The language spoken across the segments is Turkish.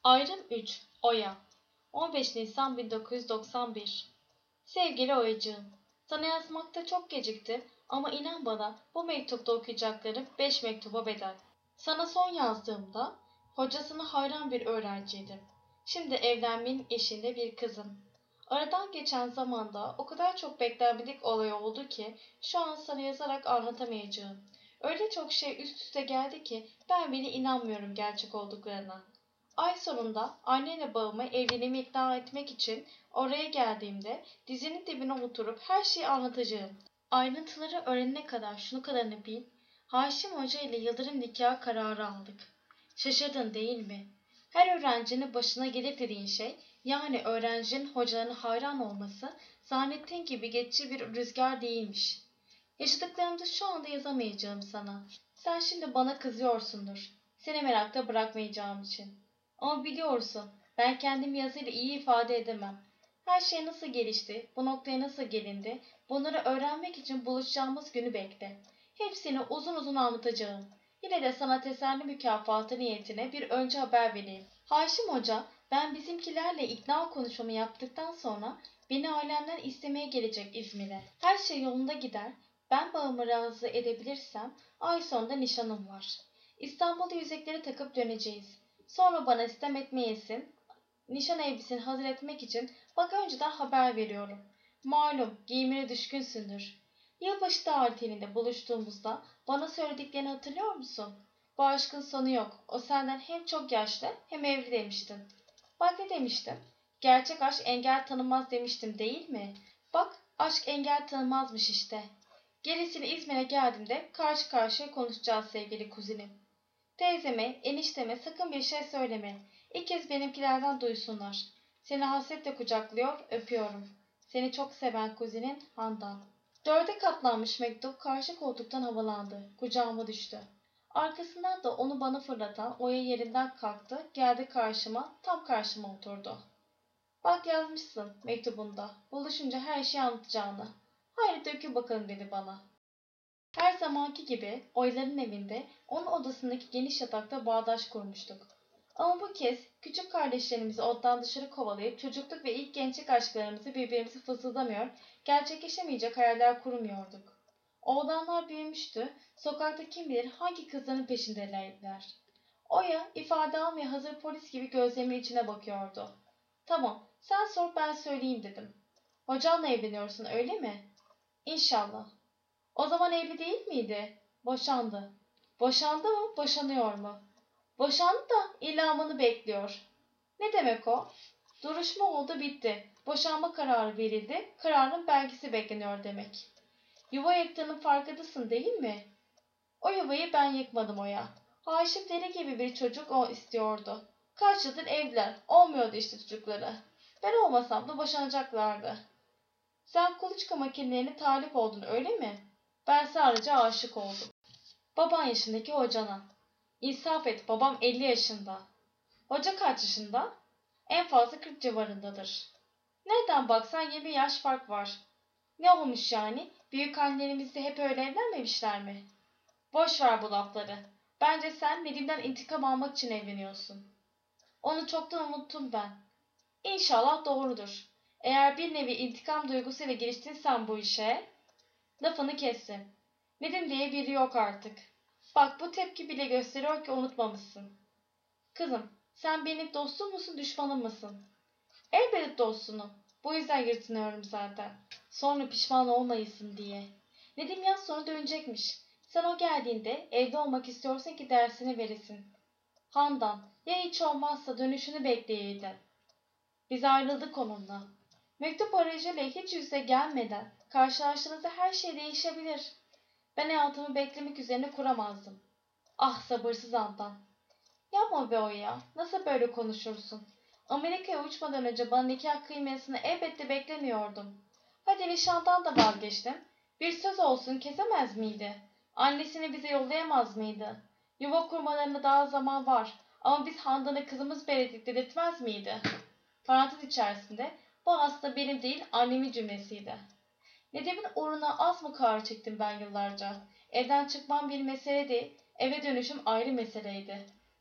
Ayrım 3. Oya 15 Nisan 1991. Sevgili Oyacığım, sana yazmakta çok gecikti ama inan bana bu mektupta okuyacaklarım 5 mektuba bedel. Sana son yazdığımda hocasına hayran bir öğrenciydim. Şimdi evlenmenin eşinde bir kızım. Aradan geçen zamanda o kadar çok beklenmedik olay oldu ki şu an sana yazarak anlatamayacağım. Öyle çok şey üst üste geldi ki ben bile inanmıyorum gerçek olduklarına. Ay sonunda anneyle babamı evliliğimi ikna etmek için oraya geldiğimde dizinin dibine oturup her şeyi anlatacağım. Ayrıntıları öğrenene kadar şunu kadarını bil. Haşim Hoca ile Yıldırım nikah kararı aldık. Şaşırdın değil mi? Her öğrencinin başına gelir dediğin şey, yani öğrencinin hocalarına hayran olması, zannettiğin gibi geçici bir rüzgar değilmiş. Yaşadıklarımızı şu anda yazamayacağım sana. Sen şimdi bana kızıyorsundur. Seni merakta bırakmayacağım için. Ama biliyorsun, ben kendimi yazıyla iyi ifade edemem. Her şey nasıl gelişti, bu noktaya nasıl gelindi, bunları öğrenmek için buluşacağımız günü bekle. Hepsini uzun uzun anlatacağım. Yine de sana teselli mükafatı niyetine bir önce haber vereyim. Haşim Hoca, ben bizimkilerle ikna konuşmamı yaptıktan sonra beni ailemden istemeye gelecek İzmir'e. Her şey yolunda gider, ben babamı razı edebilirsem ay sonunda nişanım var. İstanbul'da yüzekleri takıp döneceğiz. Sonra bana sitem etmeyesin. Nişan elbiseni hazır etmek için bak önceden haber veriyorum. Malum giyimine düşkünsündür. Yılbaşı tatilinde buluştuğumuzda bana söylediklerini hatırlıyor musun? Bu aşkın sonu yok. O senden hem çok yaşlı hem evli demiştin. Bak ne demiştim? Gerçek aşk engel tanımaz demiştim değil mi? Bak aşk engel tanımazmış işte. Gerisini İzmir'e geldiğimde karşı karşıya konuşacağız sevgili kuzenim. Teyzeme, enişteme sakın bir şey söyleme. İlk kez benimkilerden duysunlar. Seni hasretle kucaklıyor, öpüyorum. Seni çok seven kuzenin Handan. Dörde katlanmış mektup karşı koltuktan havalandı. Kucağıma düştü. Arkasından da onu bana fırlatan Oya yerinden kalktı, geldi karşıma, tam karşıma oturdu. Bak yazmışsın mektubunda. Buluşunca her şeyi anlatacağını. Haydi dökül bakalım dedi bana. Her zamanki gibi Oyların evinde onun odasındaki geniş yatakta bağdaş kurmuştuk. Ama bu kez küçük kardeşlerimizi odadan dışarı kovalayıp çocukluk ve ilk gençlik aşklarımızı birbirimize fısıldamıyor, gerçekleşemeyecek hayaller kurmuyorduk. Oğlanlar büyümüştü, sokakta kim bilir hangi kızların peşindelerdiler. Oya ifade almaya hazır polis gibi gözlerimin içine bakıyordu. Tamam, sen sor ben söyleyeyim dedim. Hocanla evleniyorsun öyle mi? İnşallah. O zaman evli değil miydi? Boşandı. Boşandı mı? Boşanıyor mu? Boşandı da ilamını bekliyor. Ne demek o? Duruşma oldu bitti. Boşanma kararı verildi. Kararın belgesi bekleniyor demek. Yuva yıktığının farkındasın değil mi? O yuvayı ben yıkmadım Oya. Haşim deli gibi bir çocuk o istiyordu. Kaç yıldır evliler. Olmuyordu işte çocukları. Ben olmasam da boşanacaklardı. Sen kuluçka makinelerine talip oldun öyle mi? Ben sadece aşık oldum. Baban yaşındaki hocana. İnsaf et babam 50 yaşında. Hoca kaç yaşında? En fazla 40 civarındadır. Nereden baksan 20 yaş fark var. Ne olmuş yani? Büyük annelerimiz de hep öyle evlenmemişler mi? Boş ver bu lafları. Bence sen Nedim'den intikam almak için evleniyorsun. Onu çoktan unuttum ben. İnşallah doğrudur. Eğer bir nevi intikam duygusuyla giriştinsen bu işe... Lafını kessin. Nedim diye biri yok artık. Bak bu tepki bile gösteriyor ki unutmamışsın. Kızım, sen benim dostum musun, düşmanım mısın? Elbette dostunum. Bu yüzden yırtınıyorum zaten. Sonra pişman olmayasın diye. Nedim yaz sonu dönecekmiş. Sen o geldiğinde evde olmak istiyorsan ki dersini veresin. Handan, ya hiç olmazsa dönüşünü bekleyeydin. Biz ayrıldık onunla. Mektup aracıyla hiç yüze gelmeden karşılaştığınızda her şey değişebilir. Ben hayatımı beklemek üzerine kuramazdım. Ah sabırsız Handan. Yapma be o ya. Nasıl böyle konuşursun? Amerika'ya uçmadan önce bana nikah kıymesini elbette beklemiyordum. Hadi nişandan da vazgeçtim. Bir söz olsun kesemez miydi? Annesini bize yollayamaz mıydı? Yuva kurmalarına daha zaman var. Ama biz Handan'a kızımız belirttik dedirtmez miydi? Parantez içerisinde bu aslında benim değil annemin cümlesiydi. Nedim'in uğruna az mı kâr çektim ben yıllarca? Evden çıkmam bir meseleydi, eve dönüşüm ayrı meseleydi.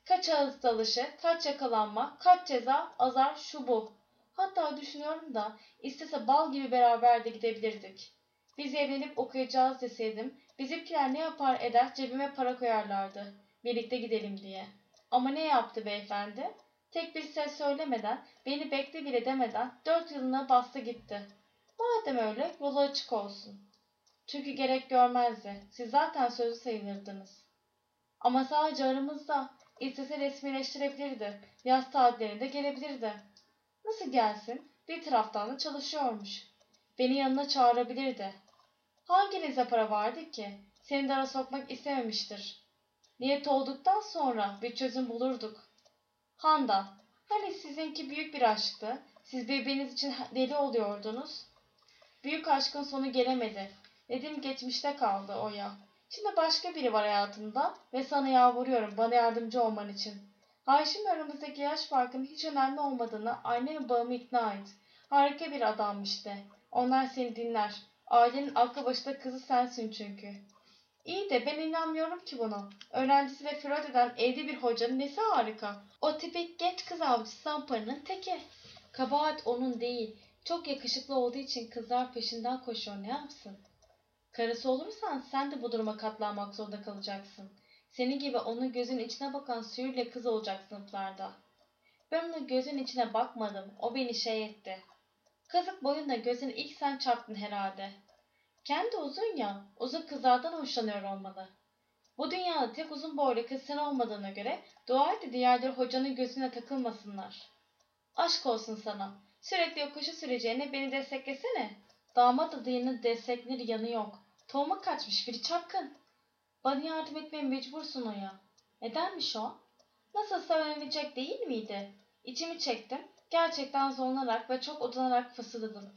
Kaç ağız dalışı, kaç yakalanma, kaç ceza, azar, şu bu. Hatta düşünüyorum da istese bal gibi beraber de gidebilirdik. Biz evlenip okuyacağız deseydim bizimkiler ne yapar eder cebime para koyarlardı. Birlikte gidelim diye. Ama ne yaptı beyefendi? Tek bir ses söylemeden, beni bekle bile demeden 4 yılına bastı gitti. Madem öyle yolu açık olsun. Çünkü gerek görmezdi. Siz zaten sözlü sayılırdınız. Ama sadece aramızda. İstese resmileştirebilirdi. Yaz tatillerinde gelebilirdi. Nasıl gelsin? Bir taraftan da çalışıyormuş. Beni yanına çağırabilirdi. Hanginize para vardı ki? Seni dara sokmak istememiştir. Niyet olduktan sonra bir çözüm bulurduk. Handan, hani sizinki büyük bir aşktı. Siz birbiriniz için deli oluyordunuz. Büyük aşkın sonu gelemedi. Nedim geçmişte kaldı Oya. Şimdi başka biri var hayatımda ve sana yalvarıyorum bana yardımcı olman için. Haşim aramızdaki yaş farkının hiç önemli olmadığını annem ve babamı ikna et. Harika bir adammış de. Onlar seni dinler. Ailenin aklı başında kızı sensin çünkü. İyi de ben inanmıyorum ki buna. Öğrencisi ve flört eden evli bir hocanın nesi harika? O tipik genç kız avcısı zamparının teki. Kabahat onun değil. Çok yakışıklı olduğu için kızlar peşinden koşuyor ne yapsın? Karısı olursan sen de bu duruma katlanmak zorunda kalacaksın. Senin gibi onun gözün içine bakan sürüyle kız olacak sınıflarda. Ben onun gözün içine bakmadım. O beni şey etti. Kazık boyunda gözün ilk sen çarptın herhalde. Kendi uzun ya. Uzun kızlardan hoşlanıyor olmalı. Bu dünyada tek uzun boylu kız sen olmadığına göre dua et de diğerleri hocanın gözüne takılmasınlar. Aşk olsun sana. Sürekli yokuşu süreceğine beni desteklesene. Damat adayının destekler yanı yok. Tohuma kaçmış biri çapkın. Bana yardım etmeye mecbursun o ya. Nedenmiş o? Nasılsa öğrenecek değil miydi? İçimi çektim. Gerçekten zorlanarak ve çok utanarak fısıldadım.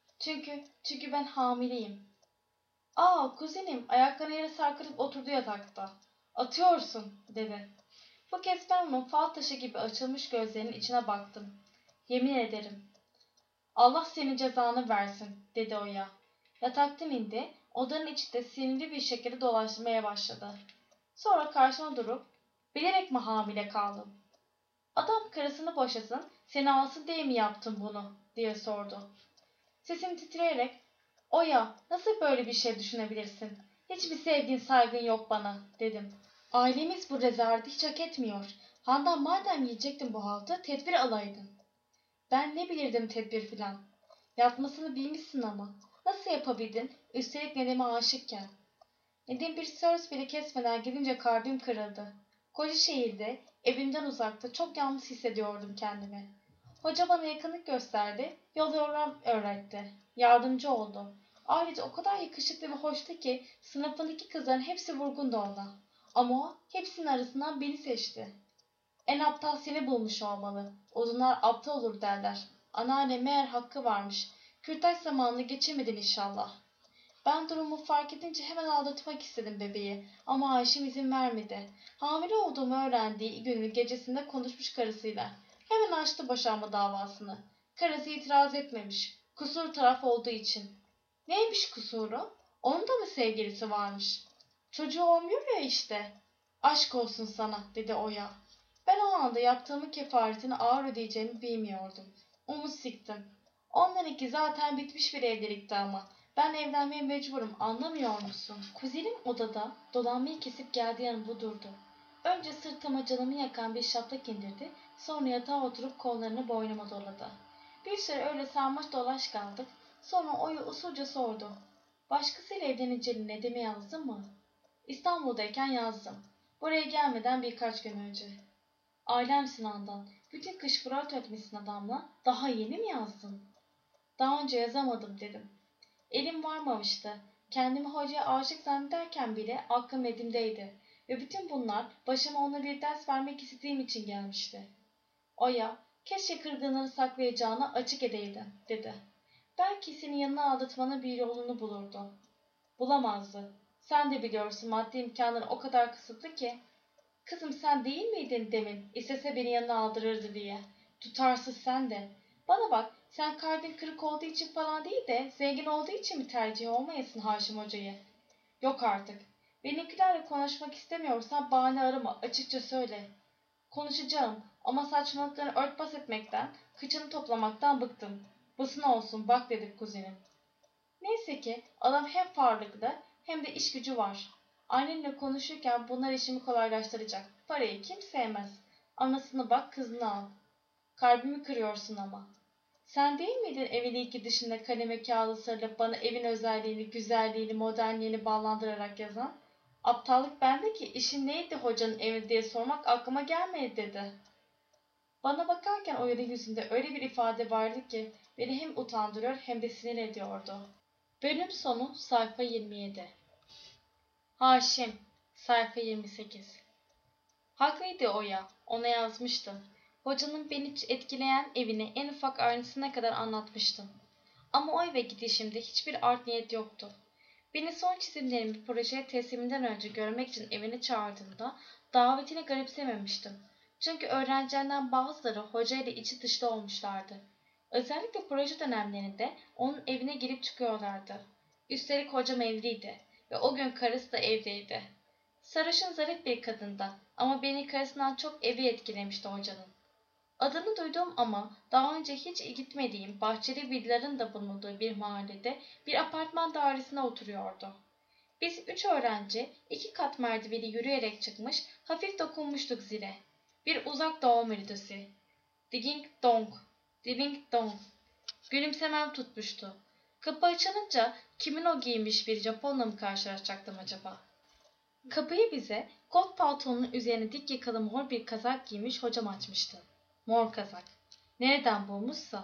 Çünkü ben hamileyim. Aa kuzenim ayaklarını yere sarkıtıp oturdu yatakta. Atıyorsun dedi. Bu kez ben onun fal taşı gibi açılmış gözlerinin içine baktım. Yemin ederim. Allah senin cezanı versin dedi Oya. Yataktan indi. Odanın içinde sinirli bir şekilde dolaşmaya başladı. Sonra karşıma durup bilerek mi hamile kaldım? Adam karısını boşasın seni alsın diye mi yaptın bunu diye sordu. Sesim titreyerek Oya nasıl böyle bir şey düşünebilirsin? Hiçbir sevgin saygın yok bana dedim. Ailemiz bu rezaleti hiç hak etmiyor. Handan madem yiyecektin bu haltı tedbir alaydın. Ben ne bilirdim tedbir filan. Yapmasını bilmişsin ama. Nasıl yapabildin? Üstelik Nedim'e aşıkken. Nedim bir söz bile kesmeden gidince kalbim kırıldı. Koca şehirde, evimden uzakta çok yalnız hissediyordum kendimi. Hoca bana yakınlık gösterdi, yol yordam öğretti. Yardımcı oldu. Ayrıca o kadar yakışıklı ve hoştu ki sınıfındaki kızların hepsi vurgundu ona. Ama o hepsinin arasından beni seçti. En aptal seni bulmuş olmalı. Odunlar aptal olur derler. Anneanne meğer hakkı varmış. Kürtaj zamanını geçirmedin inşallah. Ben durumu fark edince hemen aldatmak istedim bebeği. Ama Ayşem izin vermedi. Hamile olduğumu öğrendiği günün gecesinde konuşmuş karısıyla. Hemen açtı boşanma davasını. Karısı itiraz etmemiş. Kusur taraf olduğu için. Neymiş kusuru? Onun da mı sevgilisi varmış? Çocuğu olmuyor ya işte. Aşk olsun sana dedi Oya. Ben o anda yaptığımın kefaretini ağır ödeyeceğimi bilmiyordum. Umut siktim. Onlarınki zaten bitmiş bir evlilikti ama. Ben evlenmeye mecburum anlamıyor musun? Kuzenim odada dolanmayı kesip geldi yanımda durdu. Önce sırtıma canımı yakan bir şaplak indirdi. Sonra yatağa oturup kollarını boynuma doladı. Bir süre öyle sarmaş dolaş kaldık. Sonra Oya usulca sordu. Başkasıyla evleneceğini Nedim'e yazdın mı? İstanbul'dayken yazdım. Buraya gelmeden birkaç gün önce. Ailemsin Handan. Bütün kış Fırat ötmesin adamla. Daha yeni mi yazdın? Daha önce yazamadım dedim. Elim varmamıştı. Kendimi hocaya aşık zannederken bile aklım Nedim'deydi. Ve bütün bunlar başıma ona bir ders vermek istediğim için gelmişti. Oya, keşke kırgınlığını saklayacağına açık edeydin, dedi. Belki senin yanına aldatmanın bir yolunu bulurdu. Bulamazdı. Sen de biliyorsun maddi imkanları o kadar kısıtlı ki. Kızım sen değil miydin demin istese beni yanına aldırırdı diye. Tutarsız sen de. Bana bak sen kalbin kırık olduğu için falan değil de zengin olduğu için mi tercih olmayasın Haşim Hoca'yı? Yok artık. Benimkilerle konuşmak istemiyorsan bahane arama açıkça söyle. Konuşacağım ama saçmalıklarını örtbas etmekten, kıçını toplamaktan bıktım. Basın olsun bak dedi kuzenim. Neyse ki adam hem varlıklı hem de iş gücü var. Annenle konuşurken bunlar işimi kolaylaştıracak. Parayı kim sevmez. Anasını bak kızını al. Kalbimi kırıyorsun ama. Sen değil miydin evin ilk gidişinde kaleme kağıdı sarılıp bana evin özelliğini, güzelliğini, modernliğini bağlandırarak yazan? Aptallık bende ki işin neydi hocanın evi diye sormak aklıma gelmedi dedi. Bana bakarken o yüzünde öyle bir ifade vardı ki beni hem utandırıyor hem de sinir ediyordu. Bölüm sonu sayfa 27. Haşim sayfa 28. Haklıydı Oya, ona yazmıştım. Hocanın beni etkileyen evini en ufak ayrıntısına kadar anlatmıştım. Ama o eve gidişimde hiçbir art niyet yoktu. Beni son çizimlerimi projeye tesliminden önce görmek için evine çağırdığında davetini garipsememiştim. Çünkü öğrencilerinden bazıları hocayla içi dışta olmuşlardı. Özellikle proje dönemlerinde onun evine girip çıkıyorlardı. Üstelik hocam evliydi ve o gün karısı da evdeydi. Sarışın zarif bir kadındı ama beni karısından çok evi etkilemişti hocanın. Adını duyduğum ama daha önce hiç gitmediğim bahçeli villaların da bulunduğu bir mahallede bir apartman dairesine oturuyordu. Biz 3 öğrenci 2 kat merdiveni yürüyerek çıkmış, hafif dokunmuştuk zile. Bir uzak doğu melodisi. Ding dong, ding dong. Gülümsemem tutmuştu. Kapı açılınca kimin o giymiş bir Japonla mı karşılaşacaktım acaba? Kapıyı bize kot paltonun üzerine dik yakalı mor bir kazak giymiş hocam açmıştı. Mor kazak. Nereden bulmuşsa.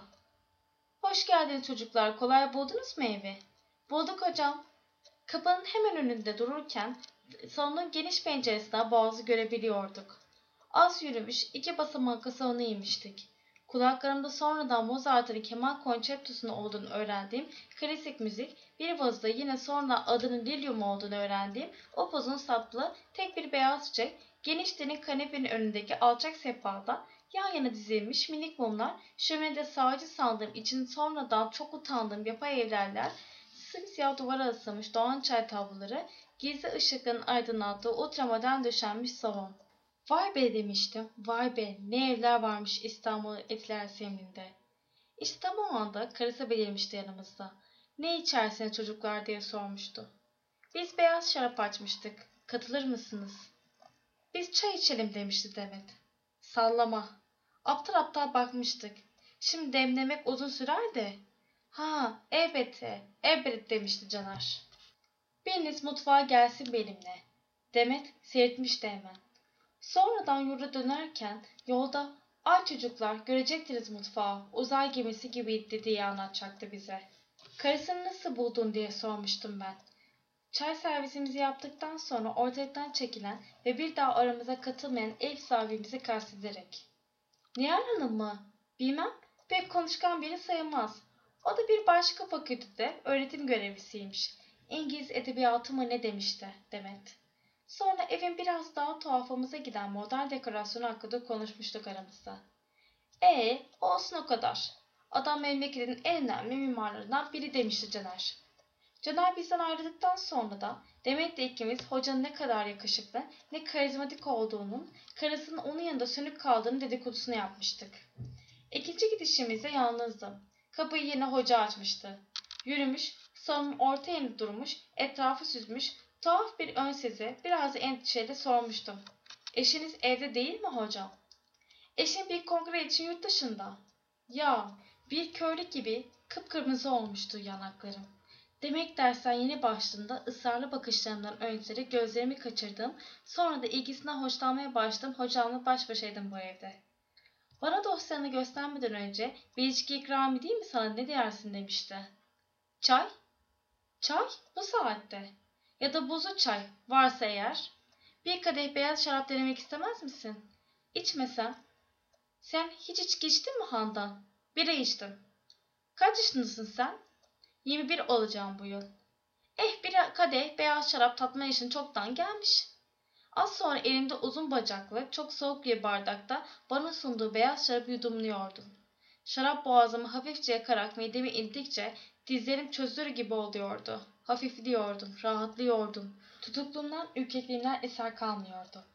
Hoş geldiniz çocuklar. Kolay buldunuz mu evi? Bulduk hocam. Kapının hemen önünde dururken salonun geniş penceresinden boğazı görebiliyorduk. Az yürümüş 2 basamaklı salona inmiştik. Kulaklarımda sonradan Mozart'ın keman konçertosunu olduğunu öğrendiğim klasik müzik, bir vazda yine sonra adının Lilium olduğunu öğrendiğim o pozun saplı tek bir beyaz çiçek, geniş derin kanepenin önündeki alçak sehpada yan yana dizilmiş minik mumlar, şöminede sağcı sandığım için sonradan çok utandığım yapay evlerler, simsiyah duvara asılmış doğan çay tabloları, gizli ışıkların aydınlattığı ultramodern döşenmiş salon. Vay be demiştim. Vay be ne evler varmış İstanbul Etiler Semli'nde. İşte tam o anda karısı belirmişti yanımızda. Ne içersiniz çocuklar diye sormuştu. Biz beyaz şarap açmıştık. Katılır mısınız? Biz çay içelim demişti Demet. Sallama. Aptal aptal bakmıştık. Şimdi demlemek uzun sürer de. Ha elbette elbette demişti Caner. Biriniz mutfağa gelsin benimle. Demet seyretmişti hemen. Sonradan yurda dönerken yolda "Ay çocuklar görecektiniz mutfağı uzay gemisi gibiydi" diye anlatacaktı bize. Karısını nasıl buldun diye sormuştum ben. Çay servisimizi yaptıktan sonra ortalıktan çekilen ve bir daha aramıza katılmayan ev sahibimizi kastederek. Nihal Hanım mı? Bilmem. Pek konuşkan biri sayılmaz. O da bir başka fakültede öğretim görevlisiymiş. İngiliz edebiyatı mı ne demişti Demet. Sonra evin biraz daha tuhafımıza giden modern dekorasyonu hakkında konuşmuştuk aramızda. Olsun o kadar. Adam memleketin en önemli mimarlarından biri demişti Caner. Caner bizden ayrıldıktan sonra da Demet'le ikimiz hocanın ne kadar yakışıklı, ne karizmatik olduğunun, karısının onun yanında sönük kaldığını dedikodusunu yapmıştık. İkinci gidişimizde yalnızdım. Kapıyı yine hoca açmıştı. Yürümüş, salonun orta yerinde durmuş, etrafı süzmüş, tuhaf bir ön sezi, biraz da endişeyle sormuştum. Eşiniz evde değil mi hocam? Eşim bir kongre için yurt dışında. Ya, bir köylü gibi kıpkırmızı olmuştu yanaklarım. Demek dersten yeni başladığında ısrarlı bakışlarımdan önceleri gözlerimi kaçırdım, sonra da ilgisinden hoşlanmaya başladım, hocamla baş başaydım bu evde. Bana dosyanı göstermeden önce bir içki ikram edeyim mi sana ne dersin demişti. Çay? Çay? Bu saatte. Ya da buzlu çay varsa eğer. Bir kadeh beyaz şarap denemek istemez misin? İçmesem. Sen hiç içki içtin mi Handan? Bira içtim. Kaç yaşındasın sen? 21 olacağım bu yıl. Bir kadeh beyaz şarap tatma yaşın çoktan gelmiş. Az sonra elimde uzun bacaklı, çok soğuk bir bardakta bana sunduğu beyaz şarabı yudumluyordum. Şarap boğazımı hafifçe yakarak midemi indikçe dizlerim çözülür gibi oluyordu. Hafifliyordum, rahatlıyordum. Tutukluğumdan, ürkekliğimden eser kalmıyordu.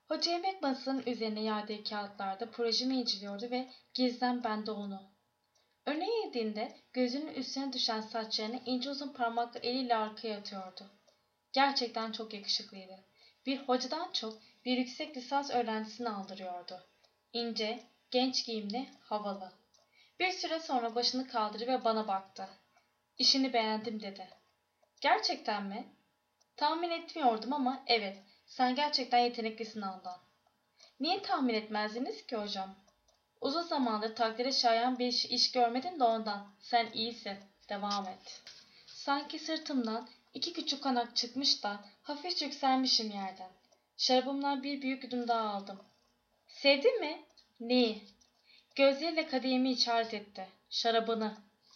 Hoca yemek masasının üzerine yağdığı kağıtlarda projemi inceliyordu ve gizlen ben de onu. Öne eğildiğinde gözünün üstüne düşen saçlarını ince uzun parmaklı eliyle arkaya atıyordu. Gerçekten çok yakışıklıydı. Bir hocadan çok bir yüksek lisans öğrencisini andırıyordu. İnce, genç giyimli, havalı. Bir süre sonra başını kaldırdı ve bana baktı. İşini beğendim dedi. Gerçekten mi? Tahmin etmiyordum ama evet, sen gerçekten yeteneklisin Handan. Niye tahmin etmezdiniz ki hocam? Uzun zamandır takdire şayan bir iş görmedin de ondan. Sen iyisin. Devam et. Sanki sırtımdan iki küçük kanak çıkmış da hafif yükselmişim yerden. Şarabımdan bir büyük yudum daha aldım. Sevdin mi? Neyi? Gözleriyle kadehimi işaret etti. Şarabını.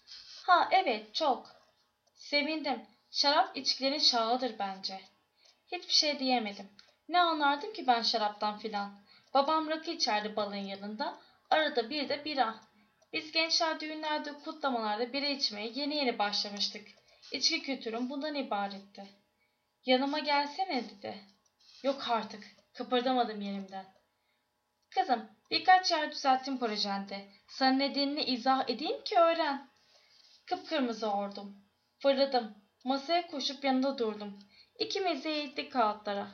Ha evet çok. Sevindim. Şarap içkilerin şahıdır bence. Hiçbir şey diyemedim. Ne anlardım ki ben şaraptan filan. Babam rakı içerdi balın yanında. Arada bir de bira. Biz gençler düğünlerde, kutlamalarda bira içmeye yeni yeni başlamıştık. İçki kültürüm bundan ibaretti. Yanıma gelsene dedi. Yok artık. Kıpırdamadım yerimden. Kızım, birkaç yer düzelttim projende. Sana nedenini izah edeyim ki öğren. Kıpkırmızı oldum. Fırladım. Masaya koşup yanında durdum. İkimiz de eğildik kağıtlara.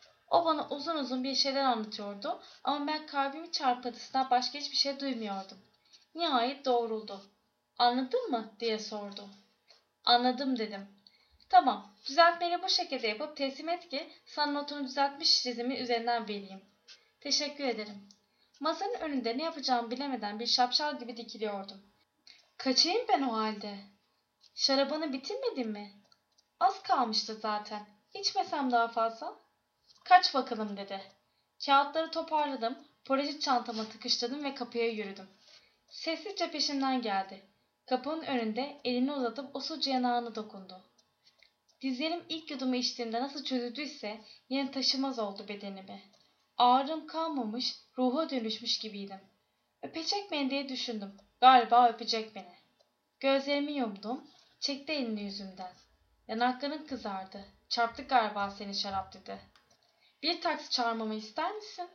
O bana uzun uzun bir şeyler anlatıyordu ama ben kalbimin çarpıntısından başka hiçbir şey duymuyordum. Nihayet doğruldu. Anladın mı diye sordu. Anladım dedim. Tamam, düzeltmeni bu şekilde yapıp teslim et ki sana notunu düzeltmiş çizimi üzerinden vereyim. Teşekkür ederim. Masanın önünde ne yapacağımı bilemeden bir şapşal gibi dikiliyordum. Kaçayım ben o halde. Şarabını bitirmedin mi? Az kalmıştı zaten. İçmesem daha fazla. Kaç bakalım dedi. Kağıtları toparladım, proje çantama tıkıştırdım ve kapıya yürüdüm. Sessizce peşimden geldi. Kapının önünde elini uzatıp usulca yanağına dokundu. Dizlerim ilk yudumu içtiğimde nasıl çözüldüyse yine taşımaz oldu bedenimi. Ağrım kalmamış, ruha dönüşmüş gibiydim. Öpecek beni diye düşündüm. Galiba öpecek beni. Gözlerimi yumdum, çekti elini yüzümden. Yanakların kızardı. Çarptık galiba seni şarap dedi. Bir taksi çağırmamı ister misin?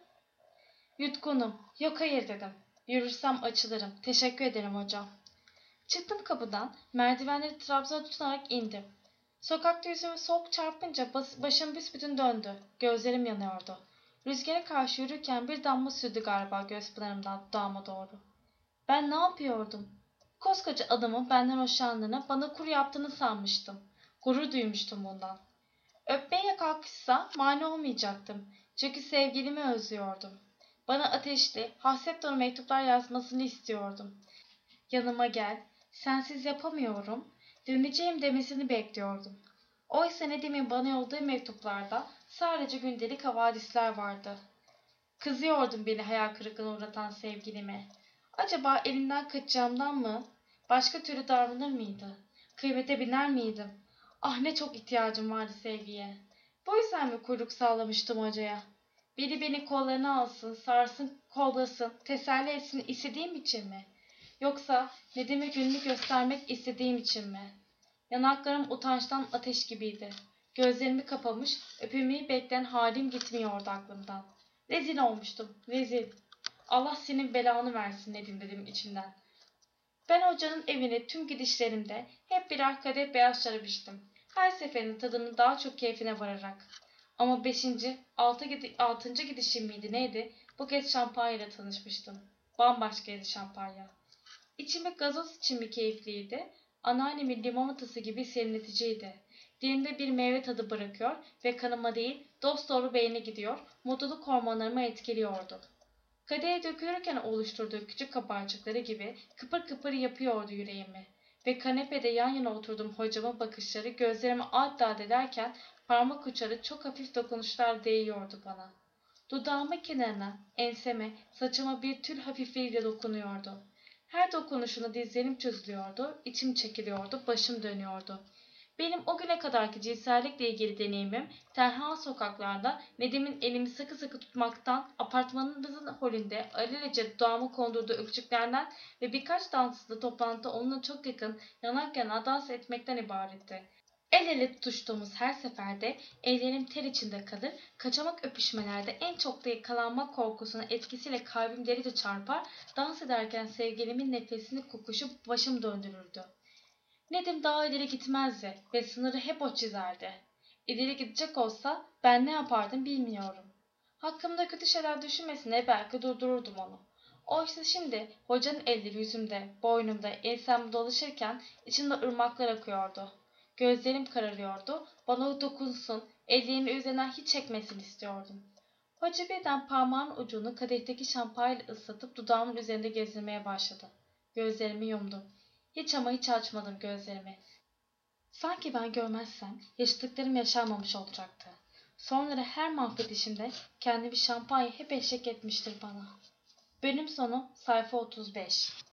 Yutkunum. Yok hayır dedim. Yürürsem açılırım. Teşekkür ederim hocam. Çıktım kapıdan. Merdivenleri trabzana tutunarak indim. Sokakta yüzüme soğuk çarpınca başım büsbütün döndü. Gözlerim yanıyordu. Rüzgara karşı yürürken bir damla sürdü galiba göz pınarımdan dudağıma doğru. Ben ne yapıyordum? Koskoca adamın benden hoşlandığını, bana kur yaptığını sanmıştım. Gurur duymuştum bundan. Öpmeye kalkışsa mani olmayacaktım. Çünkü sevgilimi özlüyordum. Bana ateşli, hasret dolu mektuplar yazmasını istiyordum. Yanıma gel, sensiz yapamıyorum, döneceğim demesini bekliyordum. Oysa Nedim'in bana yolladığı mektuplarda sadece gündelik havadisler vardı. Kızıyordum beni hayal kırıklığına uğratan sevgilime. Acaba elinden kaçacağımdan mı? Başka türlü davranır mıydı? Kıymete biner miydim? Ah ne çok ihtiyacım vardı sevgiye. Bu yüzden mi kuyruk sallamıştım hocaya? Biri beni kollarına alsın, sarsın, kollasın, teselli etsin istediğim için mi? Yoksa Nedim'e gününü göstermek istediğim için mi? Yanaklarım utançtan ateş gibiydi. Gözlerimi kapamış, öpülmeyi bekleyen halim gitmiyordu aklımdan. Rezil olmuştum, rezil. Allah senin belanı versin Nedim dedim içimden. Ben hocanın evine tüm gidişlerimde hep birer kadeh beyaz şarap içtim. Her seferinde tadını daha çok keyfine vararak. Ama altıncı gidişim miydi neydi? Bu kez şampanyayla tanışmıştım. Bambaşkaydı şampanya. İçimi gazoz için mi keyifliydi? Anneannemin limonatası gibi serinleticiydi. Dilimde bir meyve tadı bırakıyor ve kanıma değil dosdoğru beyne gidiyor, mutluluk hormonlarımı etkiliyordu. Kadehe dökülürken oluşturduğu küçük kabarcıkları gibi kıpır kıpır yapıyordu yüreğimi. Ve kanepede yan yana oturdum hocamın bakışları gözlerimi alt dağıt ederken parmak uçları çok hafif dokunuşlar değiyordu bana. Dudağımın kenarına, enseme, saçıma bir tül hafifliğiyle dokunuyordu. Her dokunuşuna dizlerim çözülüyordu, içim çekiliyordu, başım dönüyordu. Benim o güne kadarki cinsellikle ilgili deneyimim, tenha sokaklarda Nedim'in elimi sıkı sıkı tutmaktan, apartmanımızın holünde alelacele dudağıma kondurduğu öpücüklerden ve birkaç danssızlı toplantıda onunla çok yakın, yanak yana dans etmekten ibaretti. El ele tutuştuğumuz her seferde ellerim ter içinde kalır, kaçamak öpüşmelerde en çok da yakalanma korkusunun etkisiyle kalbim delice çarpar, dans ederken sevgilimin nefesini kokuşu başım döndürürdü. Nedim daha ileri gitmezdi ve sınırı hep o çizerdi. İleri gidecek olsa ben ne yapardım bilmiyorum. Hakkımda kötü şeyler düşünmesine belki durdururdum onu. Oysa şimdi hocanın elleri yüzümde, boynumda, ensemde dolaşırken içimde ırmaklar akıyordu. Gözlerim kararıyordu, bana dokunsun, ellerini üzerinden hiç çekmesini istiyordum. Hoca birden parmağın ucunu kadehteki şampanyayla ıslatıp dudağımın üzerinde gezdirmeye başladı. Gözlerimi yumdum. Hiç ama hiç açmadım gözlerimi. Sanki ben görmezsem yaşadıklarım yaşanmamış olacaktı. Sonları her mahvedişimde kendi bir şampanya hep eşlik etmiştir bana. Bölüm sonu sayfa 35.